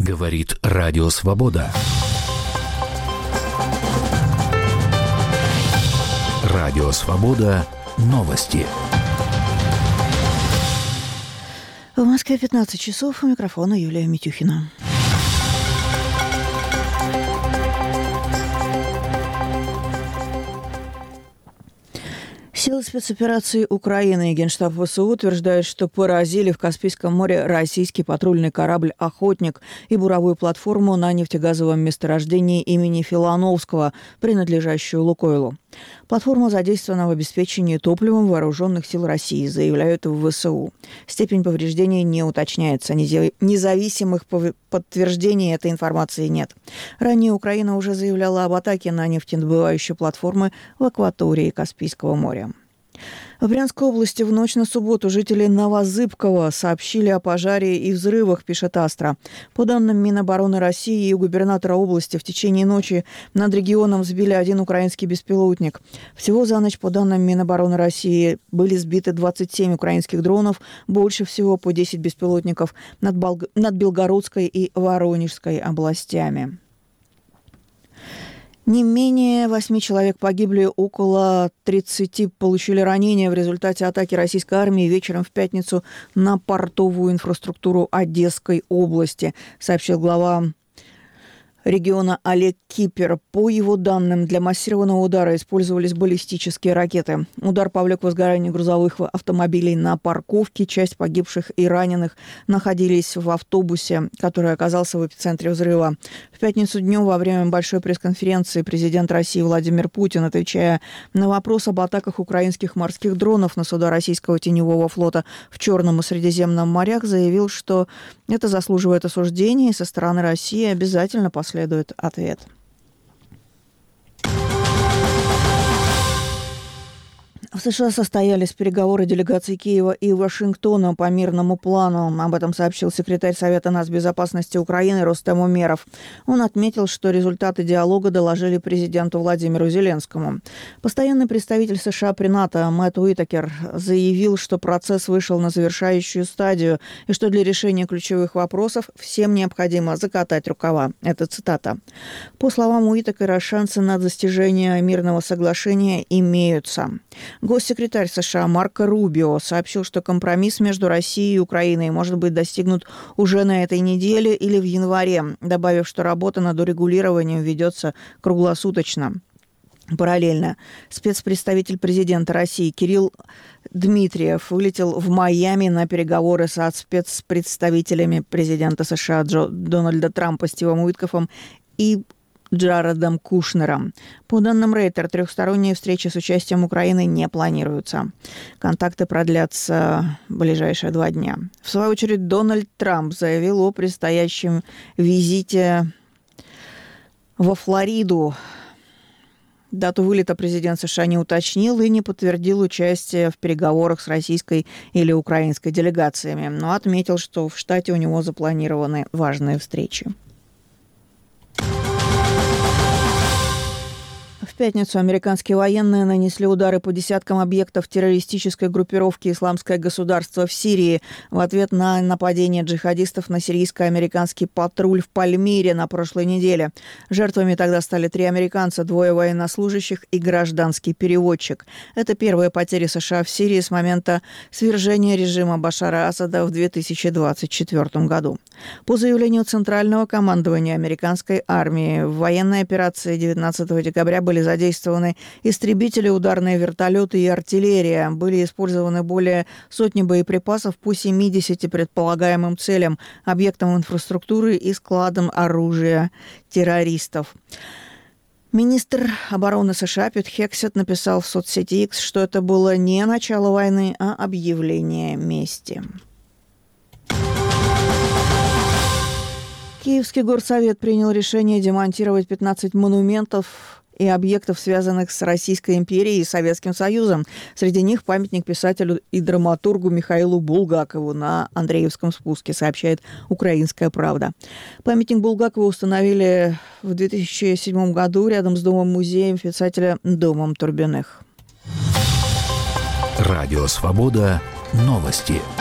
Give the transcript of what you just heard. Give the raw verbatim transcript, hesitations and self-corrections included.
Говорит Радио Свобода. Радио Свобода. Новости. В Москве пятнадцать часов. У микрофона Юлия Митюхина. Силы спецоперации Украины и Генштаб ВСУ утверждают, что поразили в Каспийском море российский патрульный корабль «Охотник» и буровую платформу на нефтегазовом месторождении имени Филановского, принадлежащую «Лукойлу». Платформа задействована в обеспечении топливом вооруженных сил России, заявляют в ВСУ. Степень повреждений не уточняется. Независимых подтверждений этой информации нет. Ранее Украина уже заявляла об атаке на нефтедобывающие платформы в акватории Каспийского моря. В Брянской области в ночь на субботу жители Новозыбкова сообщили о пожаре и взрывах, пишет Астра. По данным Минобороны России и губернатора области, в течение ночи над регионом сбили один украинский беспилотник. Всего за ночь, по данным Минобороны России, были сбиты двадцать семь украинских дронов, больше всего по десять беспилотников над, Болг... над Белгородской и Воронежской областями. Не менее восьми человек погибли, около тридцати получили ранения в результате атаки российской армии вечером в пятницу на портовую инфраструктуру Одесской области, сообщил глава региона Олег Кипер. По его данным, для массированного удара использовались баллистические ракеты. Удар повлек возгорание грузовых автомобилей на парковке. Часть погибших и раненых находились в автобусе, который оказался в эпицентре взрыва. В пятницу днем во время большой пресс-конференции президент России Владимир Путин, отвечая на вопрос об атаках украинских морских дронов на суда российского теневого флота в Черном и Средиземном морях, заявил, что это заслуживает осуждения, и со стороны России обязательно последует следует ответ. В США состоялись переговоры делегаций Киева и Вашингтона по мирному плану. Об этом сообщил секретарь Совета нацбезопасности Украины Рустем Умеров. Он отметил, что результаты диалога доложили президенту Владимиру Зеленскому. Постоянный представитель США при НАТО Мэтт Уитакер заявил, что процесс вышел на завершающую стадию и что для решения ключевых вопросов всем необходимо закатать рукава. Это цитата. По словам Уитакера, шансы на достижение мирного соглашения имеются. Госсекретарь США Марко Рубио сообщил, что компромисс между Россией и Украиной может быть достигнут уже на этой неделе или в январе, добавив, что работа над урегулированием ведется круглосуточно. Параллельно спецпредставитель президента России Кирилл Дмитриев вылетел в Майами на переговоры со спецпредставителями президента США Джо, Дональда Трампа Стивом Уиткофом и Джаредом Кушнером. По данным Рейтер, трехсторонние встречи с участием Украины не планируются. Контакты продлятся в ближайшие два дня. В свою очередь, Дональд Трамп заявил о предстоящем визите во Флориду. Дату вылета президент США не уточнил и не подтвердил участие в переговорах с российской или украинской делегациями, но отметил, что в штате у него запланированы важные встречи. В пятницу американские военные нанесли удары по десяткам объектов террористической группировки «Исламское государство» в Сирии в ответ на нападение джихадистов на сирийско-американский патруль в Пальмире на прошлой неделе. Жертвами тогда стали три американца, двое военнослужащих и гражданский переводчик. Это первые потери США в Сирии с момента свержения режима Башара Асада в две тысячи двадцать четвёртом году. По заявлению Центрального командования американской армии, в военной операции девятнадцатого декабря были задействованы истребители, ударные вертолеты и артиллерия. Были использованы более сотни боеприпасов по семидесяти предполагаемым целям, объектам инфраструктуры и складам оружия террористов. Министр обороны США Пит Хексет написал в соцсети X, что это было не начало войны, а объявление мести. Киевский горсовет принял решение демонтировать пятнадцать монументов и объектов, связанных с Российской империей и Советским Союзом. Среди них памятник писателю и драматургу Михаилу Булгакову на Андреевском спуске, сообщает «Украинская правда». Памятник Булгакову установили в две тысячи седьмом году рядом с домом-музеем писателя Домом Турбиных. Радио «Свобода». Новости.